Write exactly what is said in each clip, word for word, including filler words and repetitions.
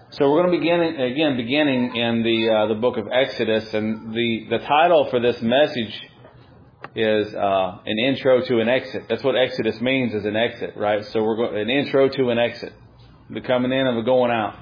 So we're going to begin again, beginning in the uh, the book of Exodus, and the, the title for this message is uh, an intro to an exit. That's what Exodus means, is an exit, right? So we're going an intro to an exit, the coming in and the going out.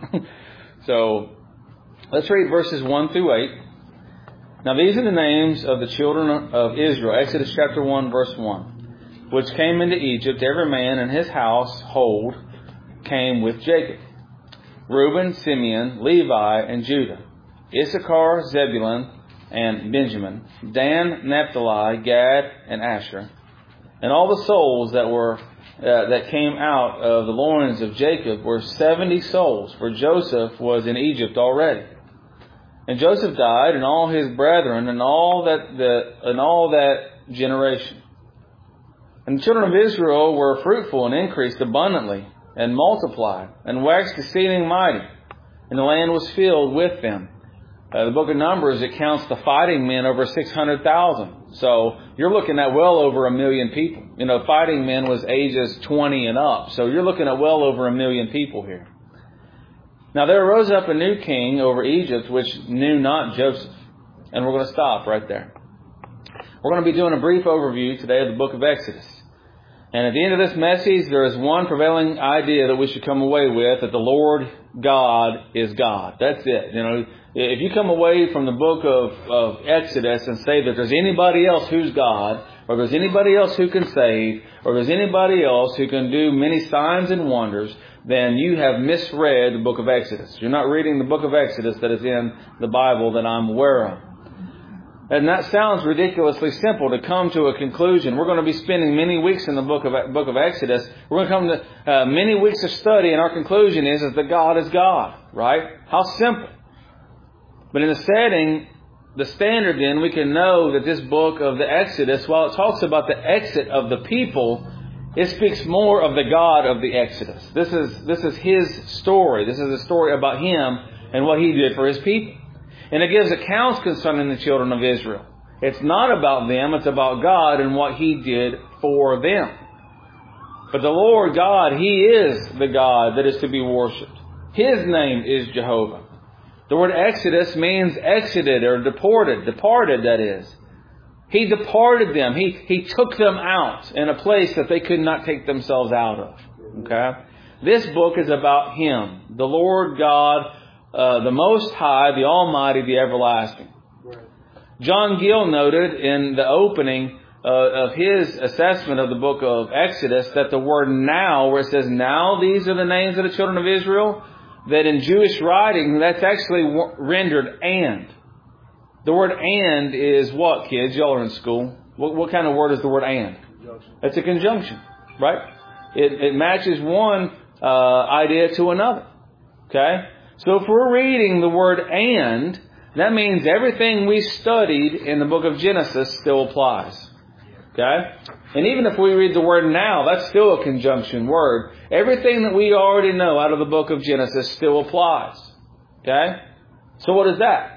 So let's read verses one through eight. Now these are the names of the children of Israel. Exodus chapter one, verse one, which came into Egypt, every man in his household came with Jacob. Reuben, Simeon, Levi, and Judah, Issachar, Zebulun, and Benjamin, Dan, Naphtali, Gad, and Asher, and all the souls that were uh, that came out of the loins of Jacob were seventy souls, for Joseph was in Egypt already. And Joseph died, and all his brethren, and all that the and all that generation. And the children of Israel were fruitful and increased abundantly, and multiplied, and waxed exceeding mighty, and the land was filled with them. Uh, the book of Numbers, it counts the fighting men over six hundred thousand. So you're looking at well over a million people. You know, fighting men was ages twenty and up. So you're looking at well over a million people here. Now there arose up a new king over Egypt, which knew not Joseph. And we're going to stop right there. We're going to be doing a brief overview today of the book of Exodus. And at the end of this message, there is one prevailing idea that we should come away with, that the Lord God is God. That's it. You know, if you come away from the book of, of Exodus and say that there's anybody else who's God, or there's anybody else who can save, or there's anybody else who can do many signs and wonders, then you have misread the book of Exodus. You're not reading the book of Exodus that is in the Bible that I'm aware of. And that sounds ridiculously simple to come to a conclusion. We're going to be spending many weeks in the book of book of Exodus. We're going to come to uh, many weeks of study, and our conclusion is, is that God is God, right? How simple. But in the setting, the standard then, we can know that this book of the Exodus, while it talks about the exit of the people, it speaks more of the God of the Exodus. This is, this is His story. This is a story about Him and what He did for His people. And it gives accounts concerning the children of Israel. It's not about them, it's about God and what He did for them. But the Lord God, He is the God that is to be worshipped. His name is Jehovah. The word Exodus means exited or deported, departed that is. He departed them. He, he took them out in a place that they could not take themselves out of. Okay? This book is about Him, the Lord God, Uh, the Most High, the Almighty, the Everlasting. Right. John Gill noted in the opening uh, of his assessment of the book of Exodus that the word now, where it says, now these are the names of the children of Israel, that in Jewish writing, that's actually rendered and. The word and is what, kids? Y'all are in school. What, what kind of word is the word and? Conjunction. It's a conjunction, right? It, it matches one uh, idea to another. Okay? So if we're reading the word and, that means everything we studied in the book of Genesis still applies. Okay? And even if we read the word now, that's still a conjunction word. Everything that we already know out of the book of Genesis still applies. Okay? So what is that?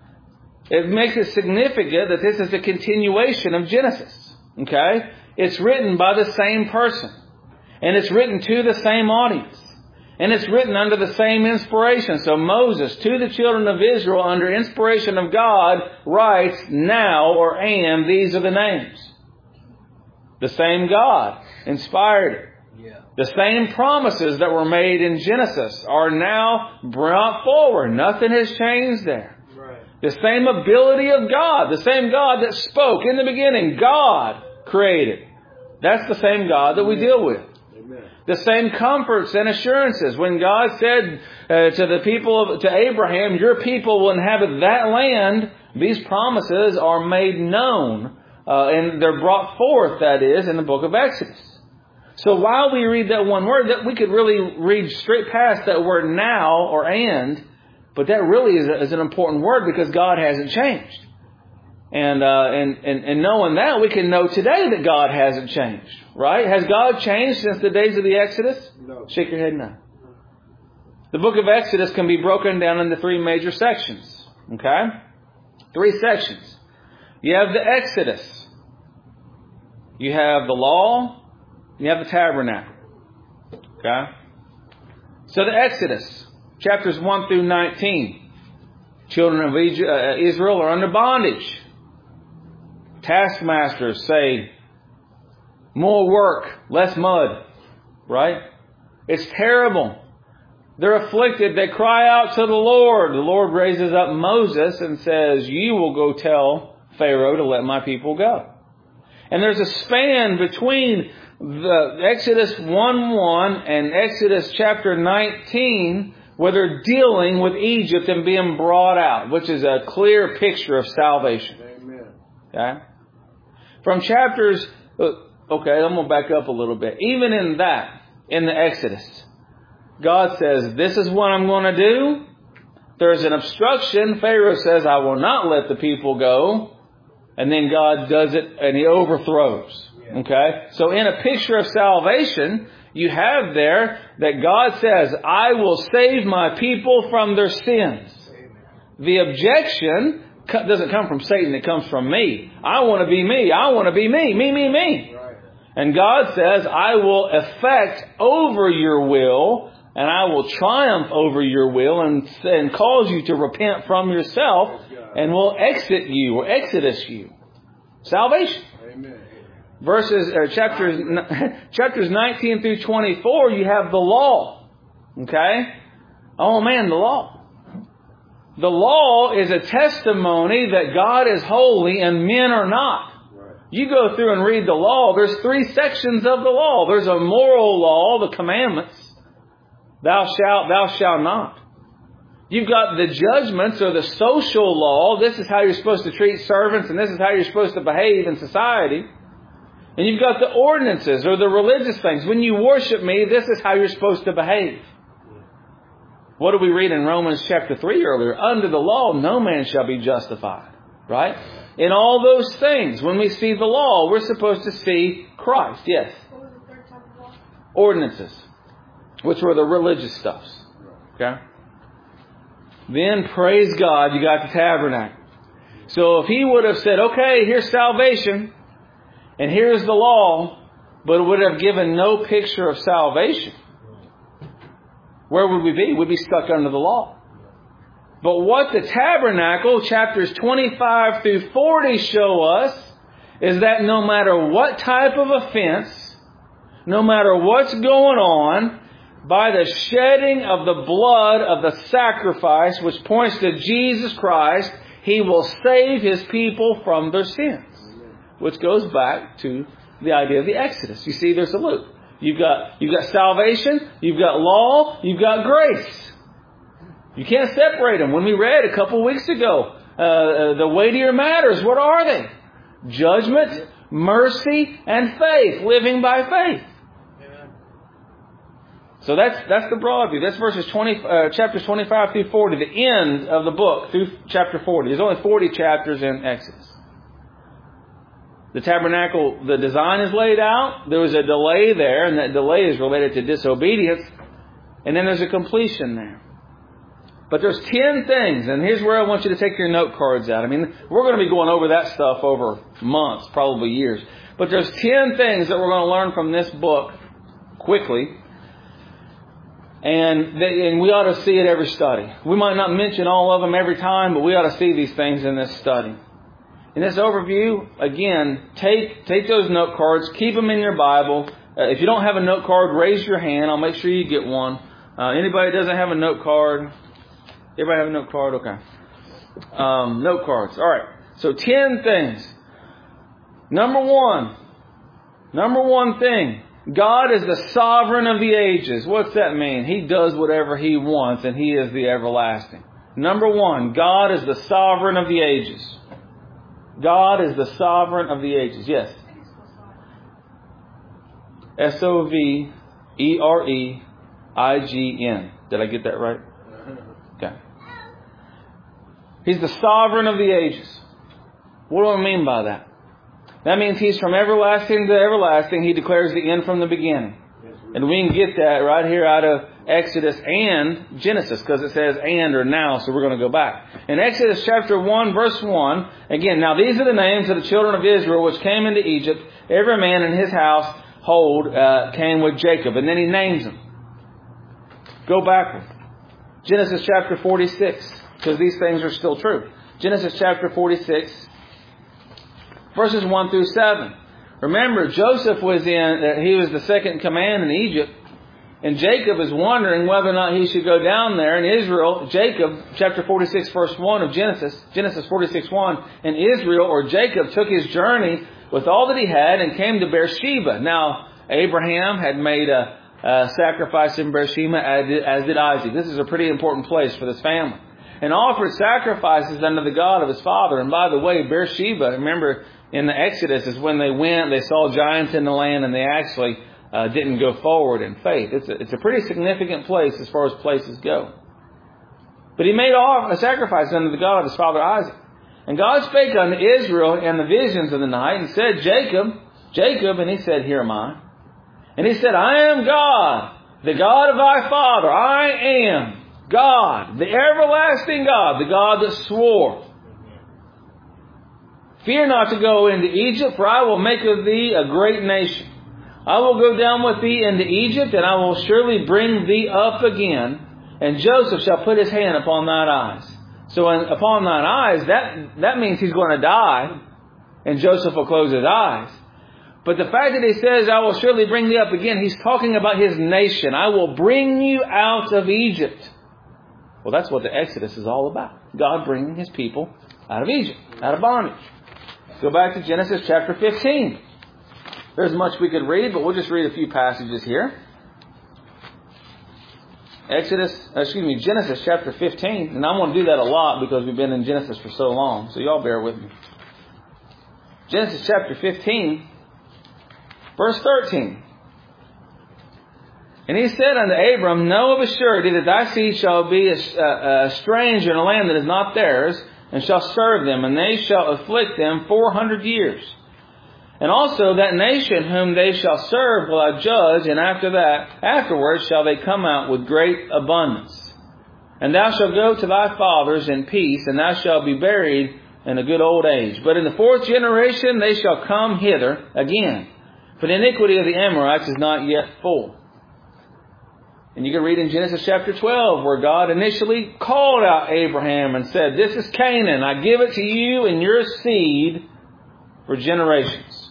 It makes it significant that this is a continuation of Genesis. Okay? It's written by the same person. And it's written to the same audience. And it's written under the same inspiration. So Moses, to the children of Israel, under inspiration of God, writes, now or and, these are the names. The same God inspired it. Yeah. The same promises that were made in Genesis are now brought forward. Nothing has changed there. Right. The same ability of God, the same God that spoke in the beginning, God created. That's the same God that we deal with. The same comforts and assurances. When God said uh, to the people, of, to Abraham, your people will inhabit that land, these promises are made known. Uh, and they're brought forth, that is, in the book of Exodus. So while we read that one word, that we could really read straight past that word now or and, but that really is, a, is an important word because God hasn't changed. And, uh, and, and, and knowing that, we can know today that God hasn't changed. Right? Has God changed since the days of the Exodus? No. Shake your head no. The book of Exodus can be broken down into three major sections. Okay? Three sections. You have the Exodus. You have the law. You have the tabernacle. Okay? So the Exodus. chapters one through nineteen. Children of Israel are under bondage. Taskmasters say, more work, less mud. Right? It's terrible. They're afflicted. They cry out to the Lord. The Lord raises up Moses and says, you will go tell Pharaoh to let my people go. And there's a span between the Exodus one one and Exodus chapter nineteen where they're dealing with Egypt and being brought out, which is a clear picture of salvation. Amen. Okay? From chapters... Okay, I'm going to back up a little bit. Even in that, in the Exodus, God says, this is what I'm going to do. There's an obstruction. Pharaoh says, I will not let the people go. And then God does it and He overthrows. Okay? So in a picture of salvation, you have there that God says, I will save my people from their sins. The objection doesn't come from Satan. It comes from me. I want to be me. I want to be me. Me, me, me. And God says, I will effect over your will, and I will triumph over your will and, and cause you to repent from yourself, and will exit you or exodus you. Salvation. Amen. Verses, or chapters, chapters nineteen through twenty-four, you have the law. Okay? Oh man, the law. The law is a testimony that God is holy and men are not. You go through and read the law, there's three sections of the law. There's a moral law, the commandments. Thou shalt, thou shalt not. You've got the judgments or the social law. This is how you're supposed to treat servants and this is how you're supposed to behave in society. And you've got the ordinances or the religious things. When you worship me, this is how you're supposed to behave. What did we read in Romans chapter three earlier? Under the law, no man shall be justified. Right? In all those things, when we see the law, we're supposed to see Christ. Yes. What was the third type of law? Ordinances, which were the religious stuffs. Okay? Then, praise God, you got the tabernacle. So if He would have said, okay, here's salvation, and here's the law, but it would have given no picture of salvation, where would we be? We'd be stuck under the law. But what the tabernacle, chapters twenty-five through forty show us is that no matter what type of offense, no matter what's going on, by the shedding of the blood of the sacrifice, which points to Jesus Christ, He will save His people from their sins. Which goes back to the idea of the Exodus. You see, there's a loop. You've got, you've got salvation, you've got law, you've got grace. You can't separate them. When we read a couple of weeks ago, uh, the weightier matters, what are they? Judgment, mercy, and faith. Living by faith. Amen. So that's that's the broad view. That's verses twenty, uh, chapters twenty-five through forty, the end of the book through chapter forty. There's only forty chapters in Exodus. The tabernacle, the design is laid out. There was a delay there, and that delay is related to disobedience. And then there's a completion there. But there's ten things, and here's where I want you to take your note cards out. I mean, we're going to be going over that stuff over months, probably years. But there's ten things that we're going to learn from this book quickly. And, they, and we ought to see it every study. We might not mention all of them every time, but we ought to see these things in this study. In this overview, again, take take those note cards, keep them in your Bible. Uh, if you don't have a note card, raise your hand. I'll make sure you get one. Uh, anybody that doesn't have a note card? Everybody have a note card? Okay. Um, note cards. All right. So ten things. Number one. Number one thing. God is the sovereign of the ages. What's that mean? He does whatever He wants, and He is the everlasting. Number one. God is the sovereign of the ages. God is the sovereign of the ages. Yes. S O V E R E I G N. Did I get that right? Okay. He's the sovereign of the ages. What do I mean by that? That means He's from everlasting to everlasting. He declares the end from the beginning. And we can get that right here out of Exodus and Genesis, because it says and or now, so we're going to go back. In Exodus chapter one, verse one, again, now these are the names of the children of Israel which came into Egypt. Every man in his household uh, came with Jacob. And then He names them. Go backward. Genesis chapter forty-six, because these things are still true. Genesis chapter forty-six, verses one through seven. Remember, Joseph was in, he was the second in command in Egypt. And Jacob is wondering whether or not he should go down there. And Israel, Jacob, chapter forty-six, verse one of Genesis, Genesis forty-six, one. And Israel, or Jacob, took his journey with all that he had and came to Beersheba. Now, Abraham had made a, a sacrifice in Beersheba, as did, as did Isaac. This is a pretty important place for this family. And offered sacrifices unto the God of his father. And by the way, Beersheba, remember in the Exodus, is when they went, they saw giants in the land, and they actually uh, didn't go forward in faith. It's a, it's a pretty significant place as far as places go. But he made off a sacrifice unto the God of his father Isaac. And God spake unto Israel in the visions of the night, and said, Jacob, Jacob, and he said, Here am I. And he said, I am God, the God of thy father. I am God, the everlasting God, the God that swore. Fear not to go into Egypt, for I will make of thee a great nation. I will go down with thee into Egypt, and I will surely bring thee up again. And Joseph shall put his hand upon thine eyes. So in, upon thine eyes, that, that means he's going to die, and Joseph will close his eyes. But the fact that he says, I will surely bring thee up again, he's talking about his nation. I will bring you out of Egypt. Well, that's what the Exodus is all about. God bringing his people out of Egypt, out of bondage. Go back to Genesis chapter fifteen. There's much we could read, but we'll just read a few passages here. Exodus, excuse me, Genesis chapter fifteen. And I'm going to do that a lot because we've been in Genesis for so long. So y'all bear with me. Genesis chapter fifteen, verse thirteen. And he said unto Abram, Know of a surety that thy seed shall be a, a, a stranger in a land that is not theirs, and shall serve them, and they shall afflict them four hundred years. And also that nation whom they shall serve will I judge, and after that, afterwards shall they come out with great abundance. And thou shalt go to thy fathers in peace, and thou shalt be buried in a good old age. But in the fourth generation they shall come hither again, for the iniquity of the Amorites is not yet full. And you can read in Genesis chapter twelve where God initially called out Abraham and said, This is Canaan. I give it to you and your seed for generations.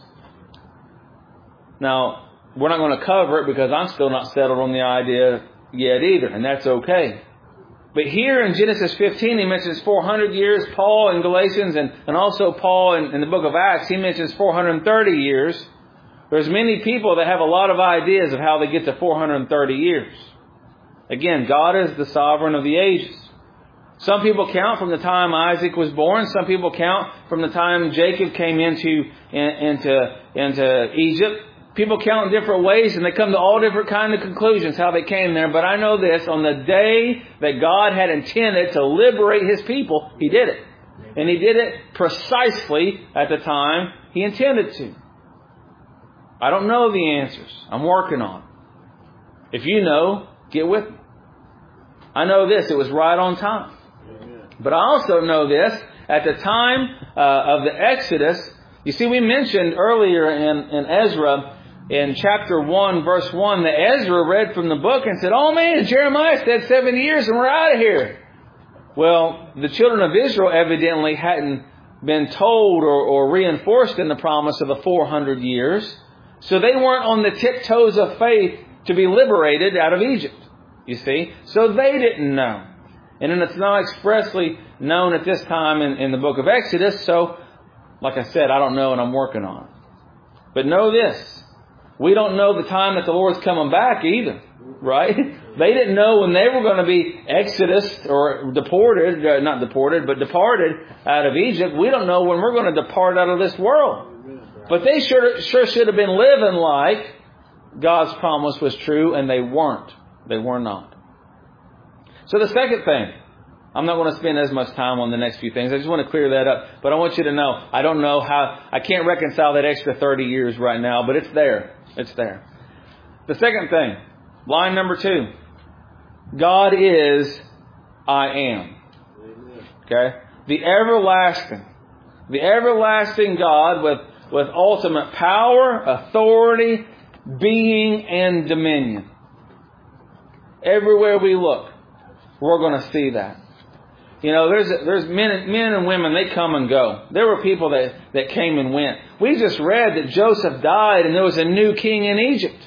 Now, we're not going to cover it because I'm still not settled on the idea yet either. And that's okay. But here in Genesis fifteen, he mentions four hundred years. Paul in Galatians and, and also Paul in, in the book of Acts, he mentions four hundred thirty years. There's many people that have a lot of ideas of how they get to four hundred thirty years. Again, God is the sovereign of the ages. Some people count from the time Isaac was born. Some people count from the time Jacob came into, in, into, into Egypt. People count in different ways, and they come to all different kind of conclusions how they came there. But I know this, on the day that God had intended to liberate His people, He did it. And He did it precisely at the time He intended to. I don't know the answers. I'm working on it. If you know, get with me. I know this. It was right on time. Amen. But I also know this. At the time uh, of the Exodus, you see, we mentioned earlier in, in Ezra, in chapter one, verse one, that Ezra read from the book and said, Oh man, Jeremiah said seventy years and we're out of here. Well, the children of Israel evidently hadn't been told or, or reinforced in the promise of the four hundred years. So they weren't on the tiptoes of faith to be liberated out of Egypt, you see. So they didn't know. And then it's not expressly known at this time in, in the book of Exodus. So, like I said, I don't know and I'm working on it. But know this. We don't know the time that the Lord's coming back either, right? They didn't know when they were going to be exodus or deported, uh, not deported, but departed out of Egypt. We don't know when we're going to depart out of this world. But they sure, sure should have been living like God's promise was true, and they weren't. They were not. So the second thing, I'm not going to spend as much time on the next few things. I just want to clear that up. But I want you to know, I don't know how, I can't reconcile that extra thirty years right now, but it's there. It's there. The second thing, line number two, God is, I am. Okay? The everlasting, the everlasting God with, with ultimate power, authority, being, and dominion. Everywhere we look, we're going to see that. You know, there's there's men, men and women, they come and go. There were people that, that came and went. We just read that Joseph died and there was a new king in Egypt.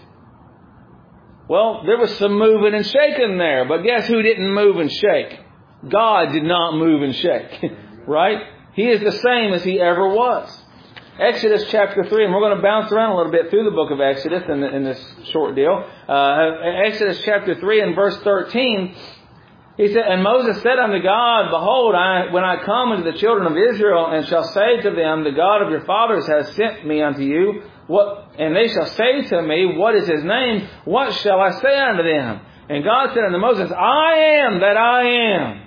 Well, there was some moving and shaking there. But guess who didn't move and shake? God did not move and shake. Right? He is the same as He ever was. Exodus chapter three, and we're going to bounce around a little bit through the book of Exodus in, the, in this short deal. Uh, Exodus chapter three and verse thirteen, he said, "And Moses said unto God, Behold, I, when I come unto the children of Israel, and shall say to them, The God of your fathers has sent me unto you, what? And they shall say to me, What is His name? What shall I say unto them? And God said unto Moses, I am that I am.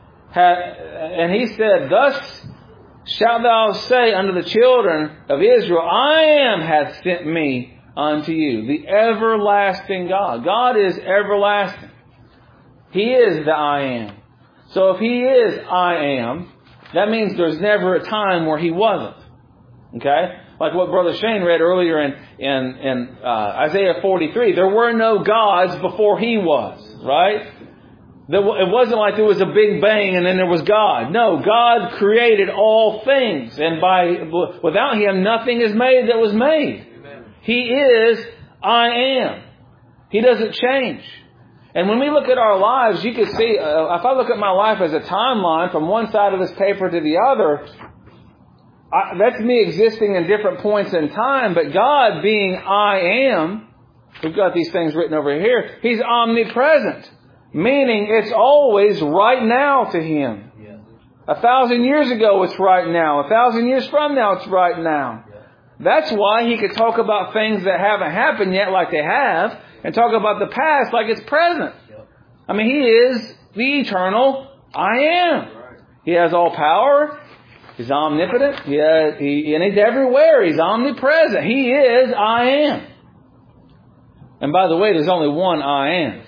And He said, Thus shalt thou say unto the children of Israel, I am hath sent me unto you." The everlasting God. God is everlasting. He is the I am. So if He is I am, that means there's never a time where He wasn't. Okay? Like what Brother Shane read earlier in, in, in uh, Isaiah forty-three. There were no gods before He was. Right? It wasn't like there was a big bang and then there was God. No, God created all things. And by without Him, nothing is made that was made. Amen. He is I am. He doesn't change. And when we look at our lives, you can see, uh, if I look at my life as a timeline from one side of this paper to the other, I, that's me existing in different points in time. But God being I am, we've got these things written over here, He's omnipresent. Meaning it's always right now to Him. Yeah. A thousand years ago it's right now. A thousand years from now it's right now. Yeah. That's why He could talk about things that haven't happened yet like they have, and talk about the past like it's present. Yeah. I mean, He is the eternal I am. Right. He has all power. He's omnipotent. He has, he, and He's everywhere. He's omnipresent. He is I am. And by the way, there's only one I am.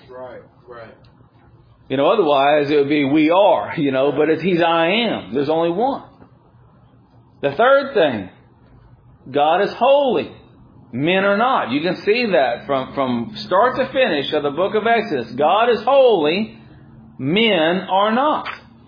You know, otherwise it would be we are, you know, but it's He's I am. There's only one. The third thing, God is holy. Men are not. You can see that from, from start to finish of the book of Exodus. God is holy. Men are not.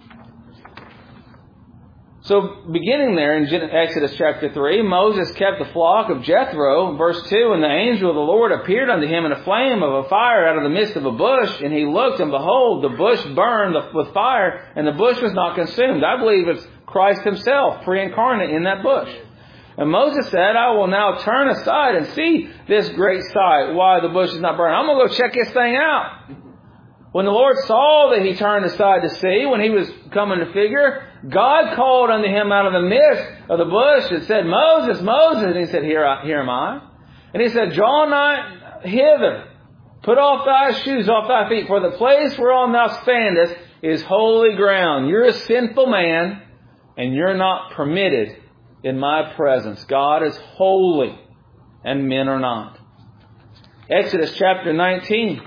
So beginning there in Exodus chapter three, Moses kept the flock of Jethro. Verse two, "And the angel of the Lord appeared unto him in a flame of a fire out of the midst of a bush. And he looked, and behold, the bush burned with fire, and the bush was not consumed." I believe it's Christ Himself, pre-incarnate in that bush. And Moses said, "I will now turn aside and see this great sight, why the bush is not burning. I'm going to go check this thing out." When the Lord saw that he turned aside to see, when he was coming to figure, God called unto him out of the midst of the bush and said, "Moses, Moses." And he said, Here, I, here am I. And He said, "Draw nigh hither. Put off thy shoes off thy feet, for the place whereon thou standest is holy ground. You're a sinful man, and you're not permitted in my presence." God is holy, and men are not. Exodus chapter nineteen.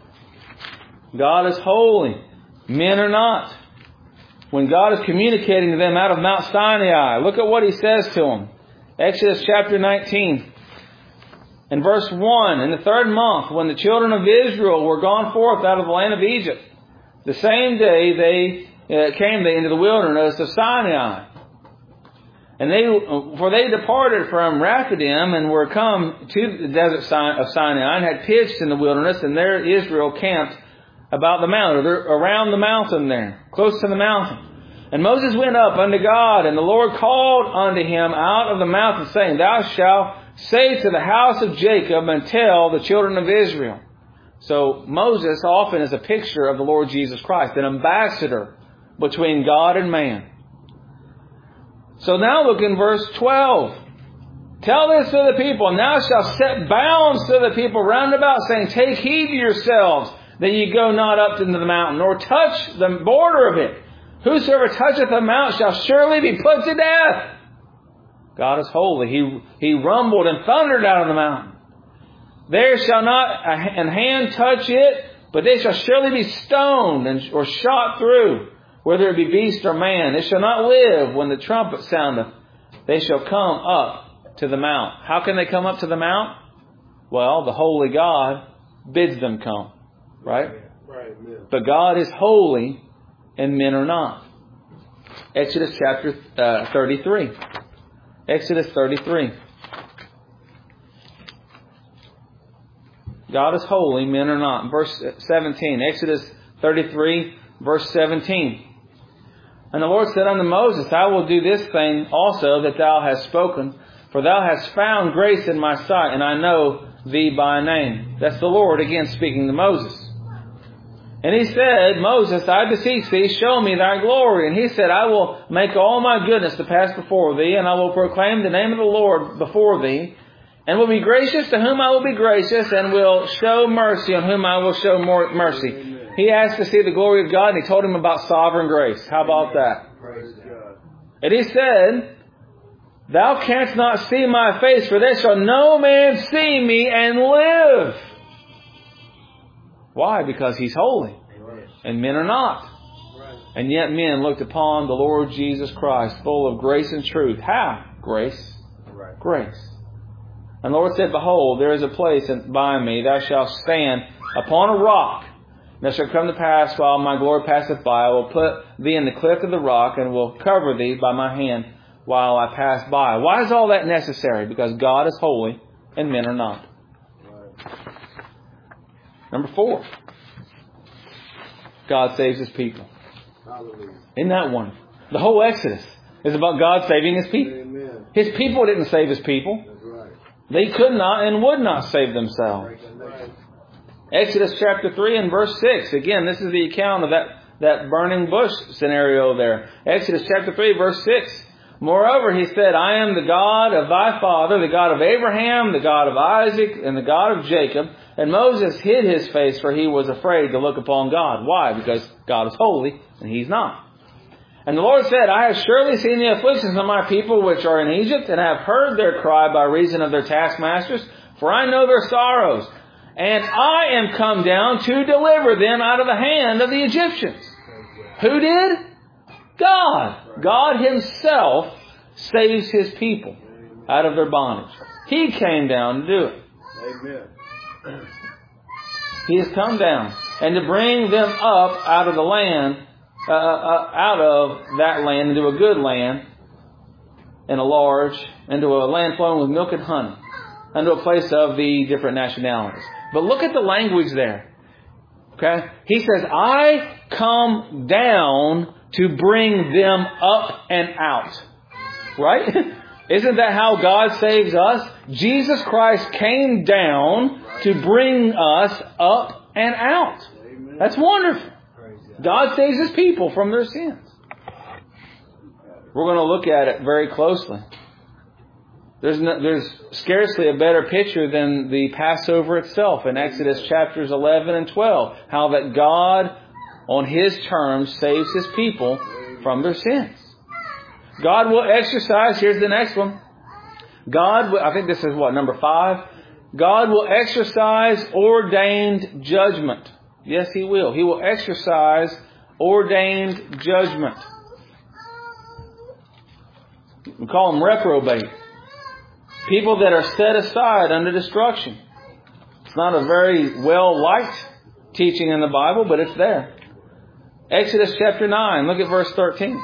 God is holy. Men are not. When God is communicating to them out of Mount Sinai, look at what He says to them. Exodus chapter nineteen. In verse one, "In the third month, when the children of Israel were gone forth out of the land of Egypt, the same day they uh, came they into the wilderness of Sinai. And they, for they departed from Rephidim and were come to the desert of Sinai and had pitched in the wilderness, and there Israel camped about the mountain, or around the mountain there, close to the mountain. And Moses went up unto God, and the Lord called unto him out of the mountain, saying, Thou shalt say to the house of Jacob, and tell the children of Israel." So Moses often is a picture of the Lord Jesus Christ, an ambassador between God and man. So now look in verse twelve. "Tell this to the people, and thou shalt set bounds to the people round about, saying, Take heed to yourselves, that ye go not up into the mountain, nor touch the border of it. Whosoever toucheth the mount shall surely be put to death." God is holy. He, he rumbled and thundered out of the mountain. "There shall not an hand touch it, but they shall surely be stoned and, or shot through, whether it be beast or man. They shall not live when the trumpet soundeth. They shall come up to the mount." How can they come up to the mount? Well, the holy God bids them come. Right? But God is holy and men are not. Exodus chapter uh, thirty-three. Exodus thirty-three. God is holy, men are not. Verse seventeen. Exodus thirty-three, verse seventeen. And the Lord said unto Moses, I will do this thing also that thou hast spoken, for thou hast found grace in my sight, and I know thee by name. That's the Lord again speaking to Moses. And he said, Moses, I beseech thee, show me thy glory. And he said, I will make all my goodness to pass before thee, and I will proclaim the name of the Lord before thee, and will be gracious to whom I will be gracious, and will show mercy on whom I will show more mercy. Amen. He asked to see the glory of God, and he told him about sovereign grace. How about that? Praise God. And he said, thou canst not see my face, for there shall no man see me and live. Why? Because He's holy. And men are not. And yet men looked upon the Lord Jesus Christ, full of grace and truth. How? Grace. Grace. And the Lord said, behold, there is a place by me, thou shalt stand upon a rock. And it shall come to pass, while my glory passeth by, I will put thee in the cleft of the rock, and will cover thee by my hand while I pass by. Why is all that necessary? Because God is holy and men are not. Number four. God saves His people. Hallelujah. Isn't that one? The whole Exodus is about God saving His people. Amen. His people didn't save His people. That's right. They could not and would not save themselves. Right. Exodus chapter three and verse six. Again, this is the account of that, that burning bush scenario there. Exodus chapter three, verse six. Moreover, He said, I am the God of thy father, the God of Abraham, the God of Isaac, and the God of Jacob. And Moses hid his face, for he was afraid to look upon God. Why? Because God is holy, and He's not. And the Lord said, I have surely seen the afflictions of my people which are in Egypt, and have heard their cry by reason of their taskmasters, for I know their sorrows. And I am come down to deliver them out of the hand of the Egyptians. Who did? God. God Himself saves His people out of their bondage. He came down to do it. Amen. He has come down and to bring them up out of the land, uh, uh, out of that land into a good land, and a large, into a land flowing with milk and honey, into a place of the different nationalities. But look at the language there. Okay? He says, I come down to bring them up and out. Right? Isn't that how God saves us? Jesus Christ came down to bring us up and out. That's wonderful. God saves His people from their sins. We're going to look at it very closely. There's no, there's scarcely a better picture than the Passover itself in Exodus chapters eleven and twelve. How that God, on His terms, saves His people from their sins. God will exercise, here's the next one. God, I think this is what, number five? God will exercise ordained judgment. Yes, He will. He will exercise ordained judgment. We call them reprobate. People that are set aside unto destruction. It's not a very well-liked teaching in the Bible, but it's there. Exodus chapter nine, look at verse thirteen.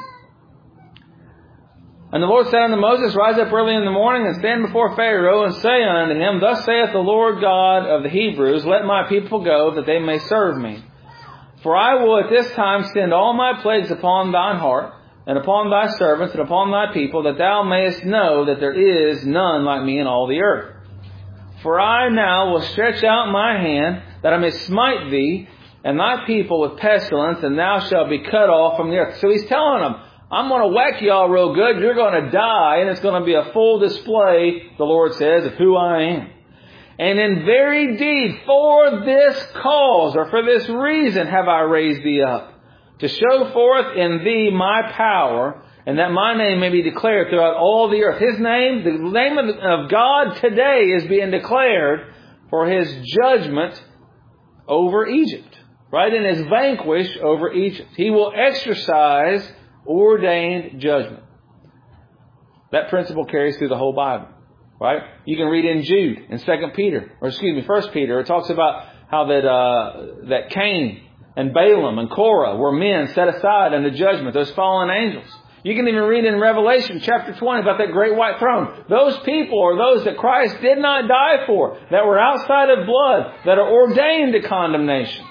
And the Lord said unto Moses, rise up early in the morning and stand before Pharaoh and say unto him, thus saith the Lord God of the Hebrews, let my people go, that they may serve me. For I will at this time send all my plagues upon thine heart, and upon thy servants, and upon thy people, that thou mayest know that there is none like me in all the earth. For I now will stretch out my hand, that I may smite thee and thy people with pestilence, and thou shalt be cut off from the earth. So He's telling them, I'm going to whack y'all real good. You're going to die, and it's going to be a full display, the Lord says, of who I am. And in very deed, for this cause, or for this reason, have I raised thee up, to show forth in thee my power, and that my name may be declared throughout all the earth. His name, the name of God today is being declared for His judgment over Egypt. Right? And His vanquish over Egypt. He will exercise ordained judgment. That principle carries through the whole Bible. Right? You can read in Jude, in Second Peter, or excuse me, First Peter. It talks about how that uh, that Cain and Balaam and Korah were men set aside unto judgment, those fallen angels. You can even read in Revelation chapter twenty about that great white throne. Those people are those that Christ did not die for, that were outside of blood, that are ordained to condemnation.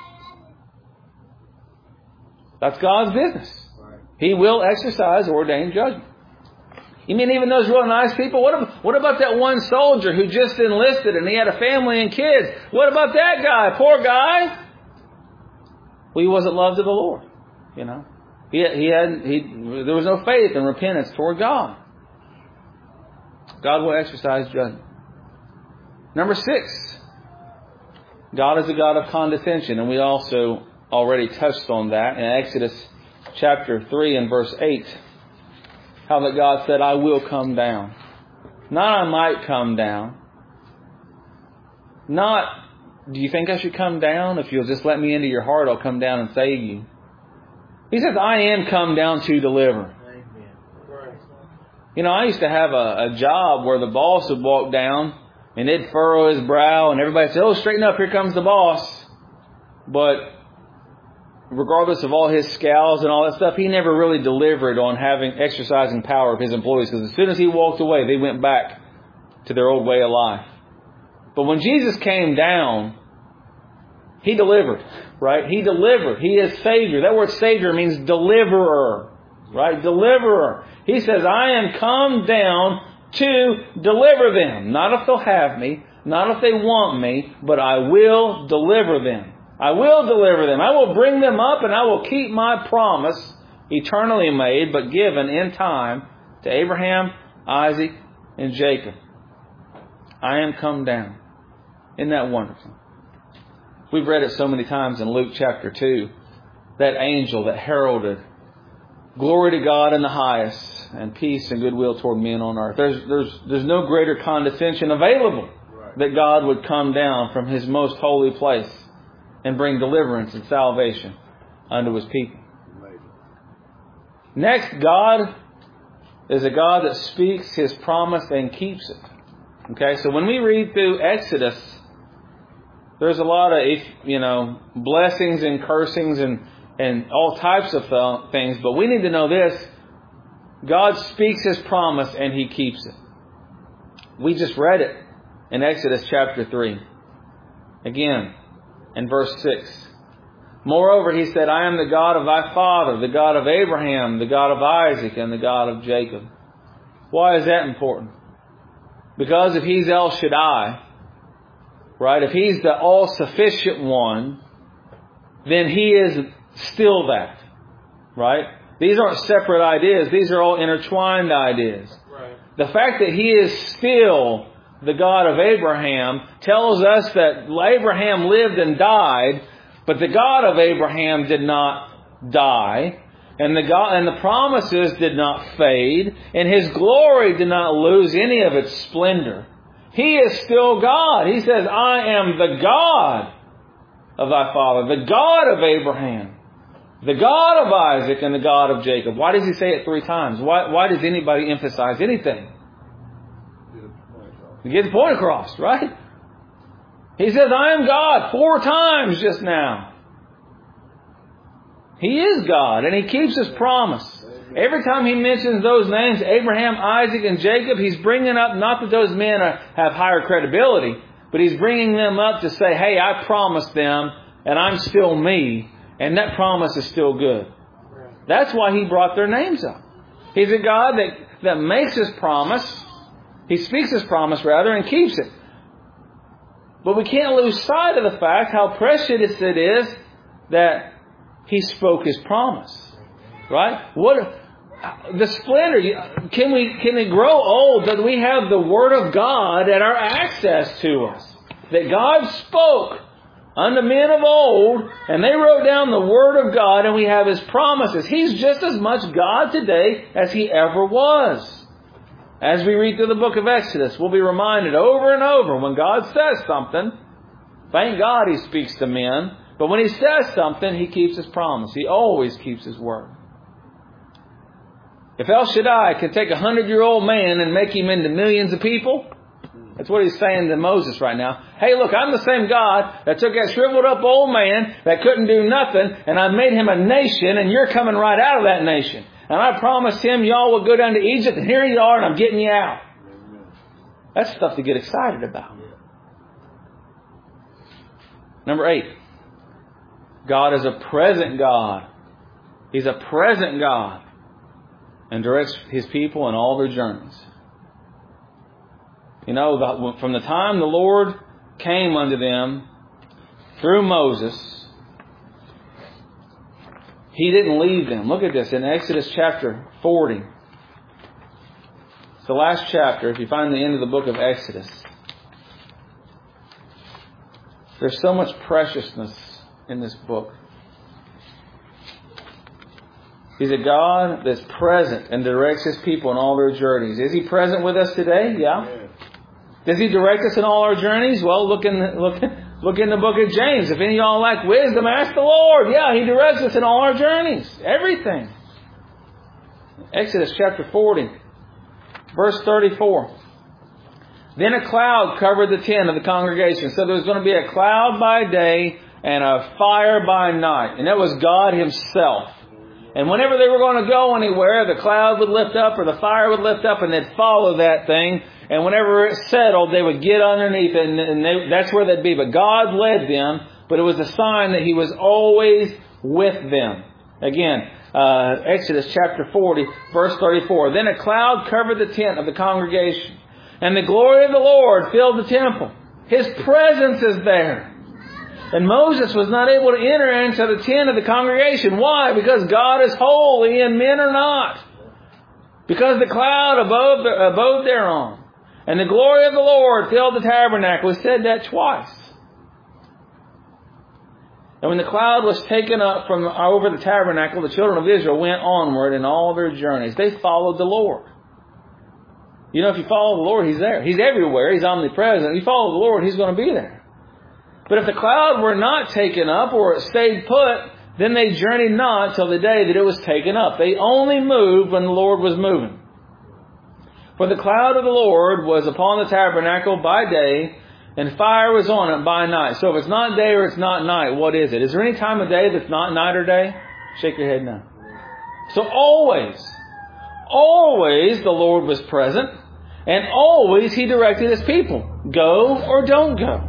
That's God's business. He will exercise ordained judgment. You mean even those real nice people? What about, what about that one soldier who just enlisted and he had a family and kids? What about that guy? Poor guy. Well, he wasn't loved of the Lord. You know, he he had he there was no faith and repentance toward God. God will exercise judgment. Number six, God is a God of condescension, and we also already touched on that in Exodus chapter three and verse eight. How that God said, I will come down. Not I might come down. Not, do you think I should come down? If you'll just let me into your heart, I'll come down and save you. He says, I am come down to deliver. You know, I used to have a, a job where the boss would walk down and he'd furrow his brow and everybody said, oh, straighten up, here comes the boss. But regardless of all his scowls and all that stuff, he never really delivered on having exercising power of his employees, because as soon as he walked away, they went back to their old way of life. But when Jesus came down, He delivered, right? He delivered. He is Savior. That word Savior means deliverer, right? Deliverer. He says, I am come down to deliver them. Not if they'll have me, not if they want me, but I will deliver them. I will deliver them. I will bring them up and I will keep my promise eternally made, but given in time to Abraham, Isaac, and Jacob. I am come down. Isn't that wonderful? We've read it so many times in Luke chapter two. That angel that heralded glory to God in the highest and peace and goodwill toward men on earth. There's, there's, there's no greater condescension available that God would come down from His most holy place and bring deliverance and salvation unto His people. Next, God is a God that speaks His promise and keeps it. Okay, so when we read through Exodus, there's a lot of, you know, blessings and cursings and, and all types of things, but we need to know this. God speaks His promise and He keeps it. We just read it in Exodus chapter three. Again, in verse six. Moreover, He said, I am the God of thy father, the God of Abraham, the God of Isaac, and the God of Jacob. Why is that important? Because if He's El Shaddai, right, if He's the all-sufficient one, then He is still that, right? These aren't separate ideas. These are all intertwined ideas. Right. The fact that He is still the God of Abraham tells us that Abraham lived and died, but the God of Abraham did not die, and the God and the promises did not fade, and His glory did not lose any of its splendor. He is still God. He says, I am the God of thy father, the God of Abraham, the God of Isaac, and the God of Jacob. Why does He say it three times? Why, why does anybody emphasize anything? To get the point across, right? He says, I am God four times just now. He is God, and He keeps His promise. Every time He mentions those names, Abraham, Isaac, and Jacob, He's bringing up, not that those men are, have higher credibility, but He's bringing them up to say, hey, I promised them, and I'm still me, and that promise is still good. That's why He brought their names up. He's a God that, that makes His promise. He speaks His promise, rather, and keeps it. But we can't lose sight of the fact how precious it is that He spoke His promise. Right? What the splendor, can we can it grow old that we have the Word of God at our access to us? That God spoke unto men of old, and they wrote down the Word of God, and we have His promises. He's just as much God today as He ever was. As we read through the book of Exodus, we'll be reminded over and over when God says something, thank God He speaks to men, but when He says something, He keeps His promise. He always keeps His word. If El Shaddai can take a hundred-year-old man and make him into millions of people, That's what He's saying to Moses right now. Hey, look, I'm the same God that took that shriveled up old man that couldn't do nothing, and I made him a nation, and you're coming right out of that nation. And I promised him y'all would go down to Egypt, and here you are, and I'm getting you out. That's stuff to get excited about. Number eight. God is a present God. He's a present God and directs His people in all their journeys. You know, from the time the Lord came unto them through Moses, He didn't leave them. Look at this in Exodus chapter forty. It's the last chapter, if you find the end of the book of Exodus. There's so much preciousness in this book. He's a God that's present and directs His people in all their journeys. Is He present with us today? Yeah. Does He direct us in all our journeys? Well, look in the, look, look in the book of James. If any of y'all lack wisdom, ask the Lord. Yeah, He directs us in all our journeys. Everything. Exodus chapter forty, verse thirty-four. Then a cloud covered the tent of the congregation. So there was going to be a cloud by day and a fire by night. And that was God Himself. And whenever they were going to go anywhere, the cloud would lift up or the fire would lift up and they'd follow that thing. And whenever it settled, they would get underneath it, and, and they, that's where they'd be. But God led them, but it was a sign that He was always with them. Again, uh, Exodus chapter forty, verse thirty-four. Then a cloud covered the tent of the congregation, and the glory of the Lord filled the temple. His presence is there. And Moses was not able to enter into the tent of the congregation. Why? Because God is holy and men are not. Because the cloud abode, abode thereon. And the glory of the Lord filled the tabernacle. We said that twice. And when the cloud was taken up from over the tabernacle, the children of Israel went onward in all their journeys. They followed the Lord. You know, if you follow the Lord, He's there. He's everywhere. He's omnipresent. If you follow the Lord, He's going to be there. But if the cloud were not taken up or it stayed put, then they journeyed not till the day that it was taken up. They only moved when the Lord was moving. For the cloud of the Lord was upon the tabernacle by day, and fire was on it by night. So if it's not day or it's not night, what is it? Is there any time of day that's not night or day? Shake your head no. So always, always the Lord was present, and always He directed His people. Go or don't go.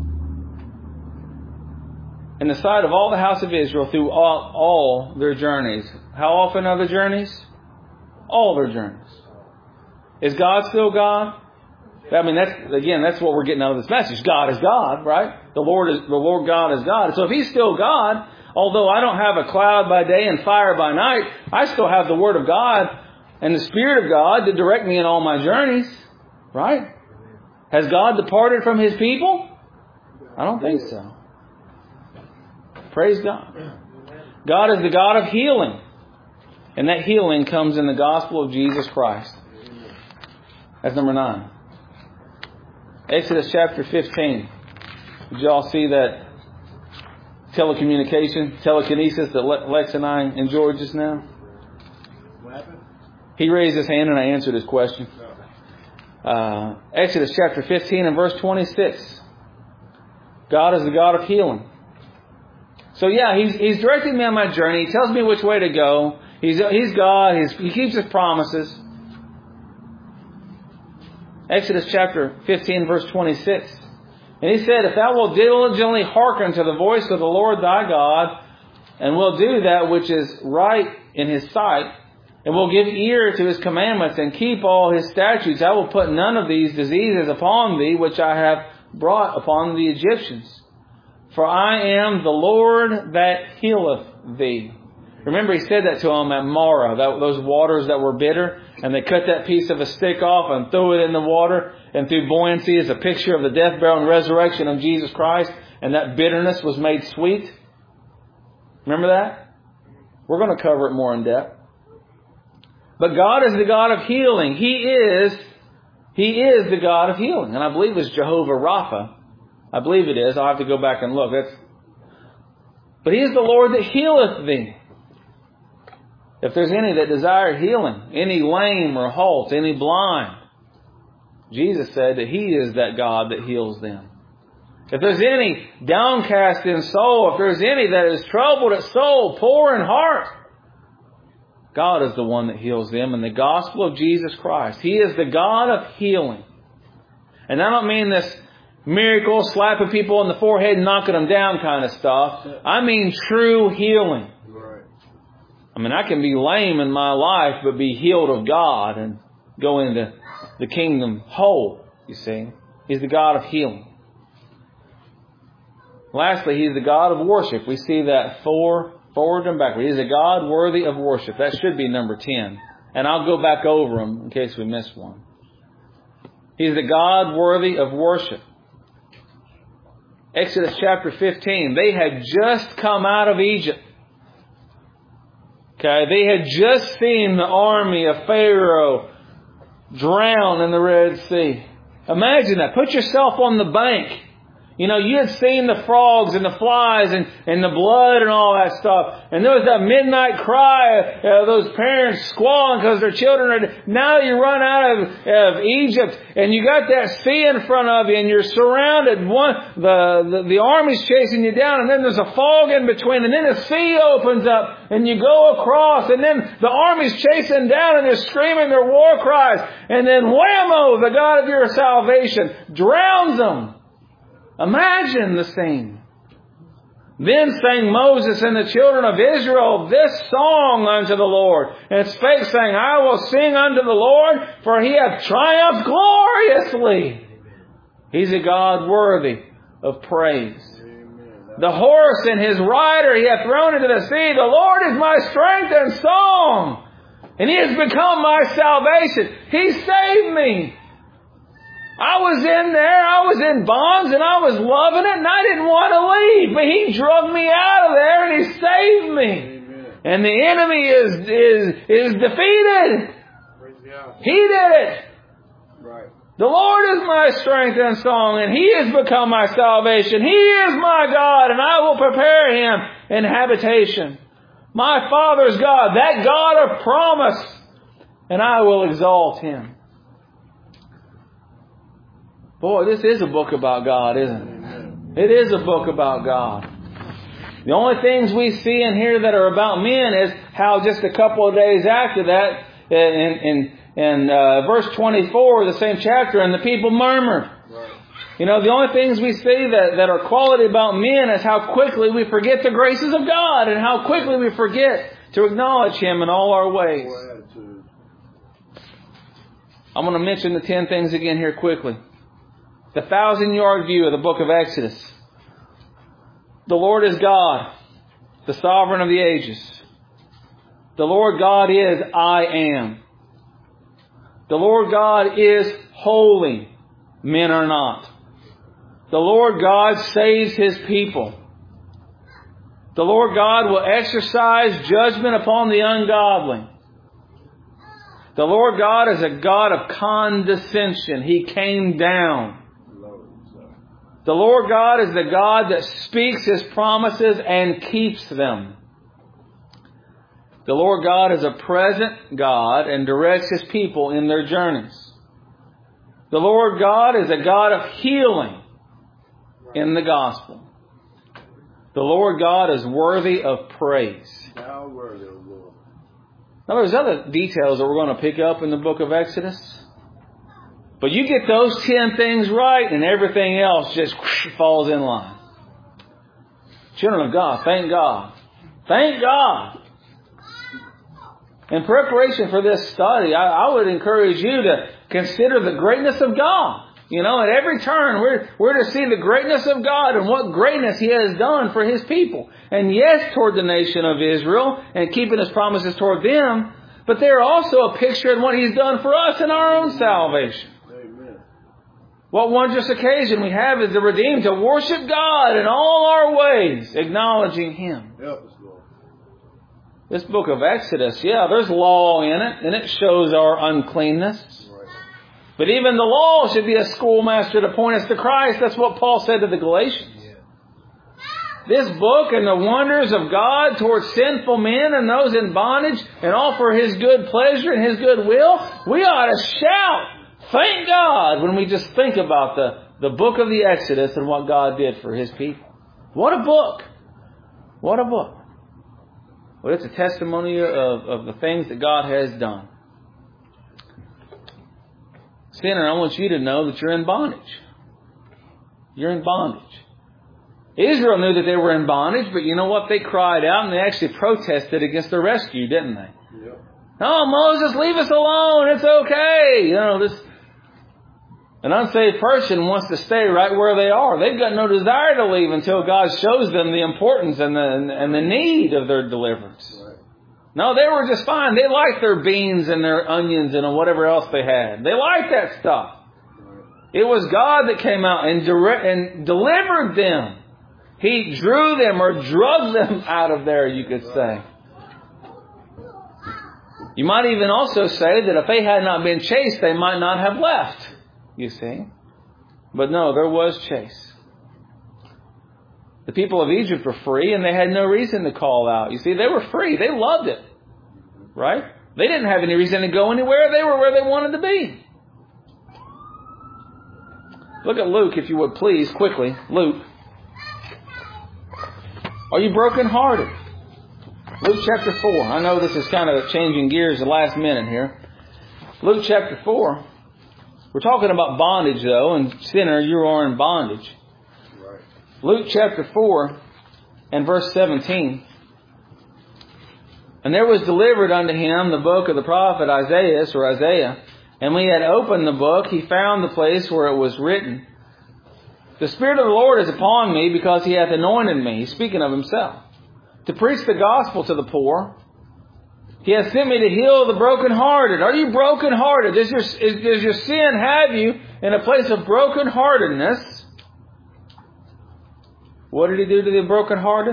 In the sight of all the house of Israel through all, all their journeys. How often are the journeys? All their journeys. Is God still God? I mean, that's, again, that's what we're getting out of this message. God is God, right? The Lord is, the Lord God is God. So if He's still God, although I don't have a cloud by day and fire by night, I still have the Word of God and the Spirit of God to direct me in all my journeys, right? Has God departed from His people? I don't think so. Praise God. God is the God of healing. And that healing comes in the gospel of Jesus Christ. That's number nine. Exodus chapter fifteen. Did you all see that telecommunication, telekinesis that Lex and I enjoyed just now? What happened? He raised his hand and I answered his question. Uh, Exodus chapter fifteen and verse twenty-six. God is the God of healing. So yeah, He's, he's directing me on my journey. He tells me which way to go. He's, he's God. He's, he keeps His promises. Exodus chapter fifteen, verse twenty-six. And He said, if thou wilt diligently hearken to the voice of the Lord thy God, and will do that which is right in His sight, and will give ear to His commandments, and keep all His statutes, I will put none of these diseases upon thee, which I have brought upon the Egyptians. For I am the Lord that healeth thee. Remember, He said that to them at Marah, that, those waters that were bitter, and they cut that piece of a stick off and threw it in the water, and through buoyancy is a picture of the death, burial, and resurrection of Jesus Christ, and that bitterness was made sweet. Remember that? We're going to cover it more in depth. But God is the God of healing. He is, He is the God of healing. And I believe it's Jehovah Rapha. I believe it is. I'll have to go back and look. That's, but He is the Lord that healeth thee. If there's any that desire healing, any lame or halt, any blind, Jesus said that He is that God that heals them. If there's any downcast in soul, if there's any that is troubled at soul, poor in heart, God is the one that heals them in the gospel of Jesus Christ. He is the God of healing. And I don't mean this miracle, slapping people on the forehead and knocking them down kind of stuff. I mean true healing. I mean, I can be lame in my life, but be healed of God and go into the kingdom whole, you see. He's the God of healing. Lastly, He's the God of worship. We see that four, forward and backward. He's a God worthy of worship. That should be number ten. And I'll go back over them in case we missed one. He's the God worthy of worship. Exodus chapter fifteen. They had just come out of Egypt. Okay, they had just seen the army of Pharaoh drown in the Red Sea. Imagine that. Put yourself on the bank. You know, you had seen the frogs and the flies and, and the blood and all that stuff. And there was that midnight cry of those parents squalling because their children are... Now you run out of, of Egypt and you got that sea in front of you and you're surrounded. One, the, the, the army's chasing you down and then there's a fog in between and then the sea opens up and you go across and then the army's chasing down and they're screaming their war cries. And then whammo, the God of your salvation drowns them. Imagine the scene. Then sang Moses and the children of Israel this song unto the Lord, and spake, saying, I will sing unto the Lord, for He hath triumphed gloriously. He's a God worthy of praise. The horse and his rider He hath thrown into the sea. The Lord is my strength and song, and He has become my salvation. He saved me. I was in there, I was in bonds, and I was loving it, and I didn't want to leave. But He drug me out of there, and He saved me. Amen. And the enemy is is is defeated. He did it. Right. The Lord is my strength and song, and He has become my salvation. He is my God, and I will prepare Him in habitation. My Father's God, that God of promise, and I will exalt Him. Boy, this is a book about God, isn't it? It is a book about God. The only things we see in here that are about men is how just a couple of days after that, in, in, in uh, verse twenty-four of the same chapter, and the people murmured. Right. You know, the only things we see that, that are quality about men is how quickly we forget the graces of God and how quickly we forget to acknowledge Him in all our ways. I'm going to mention the ten things again here quickly. The thousand-yard view of the book of Exodus. The Lord is God, the sovereign of the ages. The Lord God is I am. The Lord God is holy. Men are not. The Lord God saves His people. The Lord God will exercise judgment upon the ungodly. The Lord God is a God of condescension. He came down. The Lord God is the God that speaks His promises and keeps them. The Lord God is a present God and directs His people in their journeys. The Lord God is a God of healing in the gospel. The Lord God is worthy of praise. Now there's other details that we're going to pick up in the book of Exodus. But you get those ten things right and everything else just whoosh, falls in line. Children of God, thank God. Thank God. In preparation for this study, I, I would encourage you to consider the greatness of God. You know, at every turn, we're, we're to see the greatness of God and what greatness He has done for His people. And yes, toward the nation of Israel and keeping His promises toward them, but they're also a picture of what He's done for us in our own salvation. What wondrous occasion we have as the redeemed to worship God in all our ways, acknowledging Him. Help us, Lord. This book of Exodus, yeah, there's law in it, and it shows our uncleanness. Right. But even the law should be a schoolmaster to point us to Christ. That's what Paul said to the Galatians. Yeah. This book and the wonders of God towards sinful men and those in bondage, and all for His good pleasure and His good will, we ought to shout Thank God when we just think about the, the book of the Exodus and what God did for His people. What a book! What a book. Well, it's a testimony of, of the things that God has done. Sinner, I want you to know that you're in bondage. You're in bondage. Israel knew that they were in bondage, but you know what? They cried out and they actually protested against the rescue, didn't they? Yeah. Oh, Moses, leave us alone. It's okay. You know, this an unsaved person wants to stay right where they are. They've got no desire to leave until God shows them the importance and the and the need of their deliverance. Right. No, they were just fine. They liked their beans and their onions and whatever else they had. They liked that stuff. Right. It was God that came out and, direct, and delivered them. He drew them or drugged them out of there, you could say. You might even also say that if they had not been chased, they might not have left. You see? But no, there was chase. The people of Egypt were free and they had no reason to call out. You see, they were free. They loved it. Right? They didn't have any reason to go anywhere. They were where they wanted to be. Look at Luke, if you would please, quickly. Luke. Are you brokenhearted? Luke chapter four. I know this is kind of changing gears the last minute here. Luke chapter four. We're talking about bondage, though, and sinner, you are in bondage. Right. Luke chapter four and verse seventeen. And there was delivered unto him the book of the prophet Isaiah, or Isaiah. And when he had opened the book, he found the place where it was written, The Spirit of the Lord is upon me, because He hath anointed me, speaking of Himself, to preach the gospel to the poor. He has sent me to heal the brokenhearted. Are you brokenhearted? Does your, is, does your sin have you in a place of brokenheartedness? What did He do to the brokenhearted?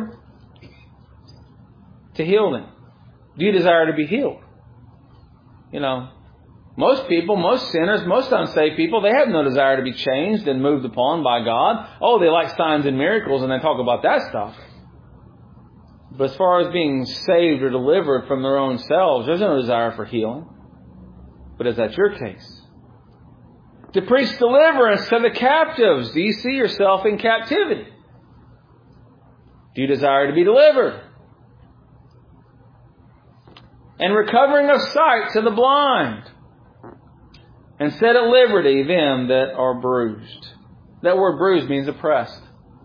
To heal them. Do you desire to be healed? You know, most people, most sinners, most unsaved people, they have no desire to be changed and moved upon by God. Oh, they like signs and miracles and they talk about that stuff. But as far as being saved or delivered from their own selves, there's no desire for healing. But is that your case? To preach deliverance to the captives. Do you see yourself in captivity? Do you desire to be delivered? And recovering of sight to the blind. And set at liberty them that are bruised. That word bruised means oppressed.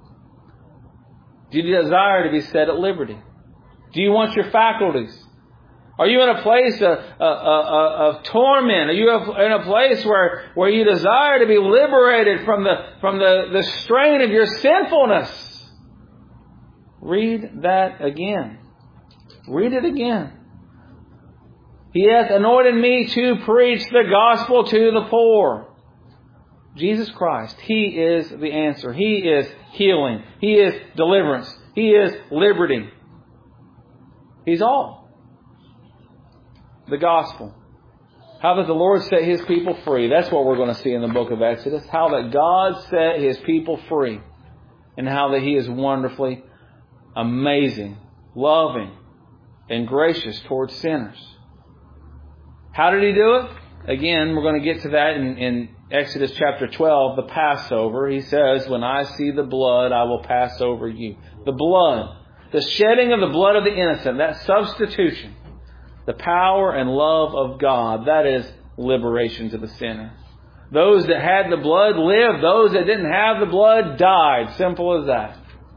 Do you desire to be set at liberty? Do you want your faculties? Are you in a place of, of, of, of torment? Are you in a place where, where you desire to be liberated from the from the, the strain of your sinfulness? Read that again. Read it again. He hath anointed me to preach the gospel to the poor. Jesus Christ, He is the answer. He is healing. He is deliverance. He is liberty. He's all. The gospel. How that the Lord set His people free. That's what we're going to see in the book of Exodus. How that God set His people free. And how that He is wonderfully amazing, loving, and gracious towards sinners. How did He do it? Again, we're going to get to that in, in Exodus chapter twelve, the Passover. He says, when I see the blood, I will pass over you. The blood. The shedding of the blood of the innocent. That substitution. The power and love of God. That is liberation to the sinner. Those that had the blood lived. Those that didn't have the blood died. Simple as that.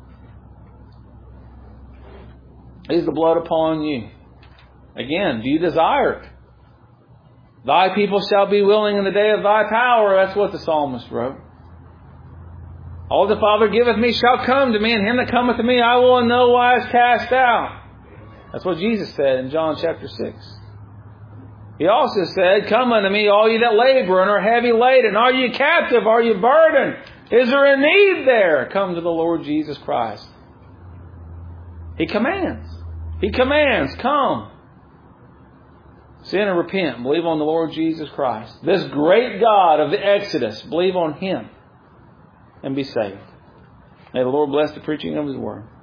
Is the blood upon you? Again, do you desire it? Thy people shall be willing in the day of Thy power. That's what the psalmist wrote. All the Father giveth me shall come to me, and him that cometh to me I will in no wise cast out. That's what Jesus said in John chapter six. He also said, come unto me, all ye that labor and are heavy laden. Are you captive? Are you burdened? Is there a need there? Come to the Lord Jesus Christ. He commands. He commands, come. Sin and repent. Believe on the Lord Jesus Christ. This great God of the Exodus. Believe on Him. And be saved. May the Lord bless the preaching of His Word.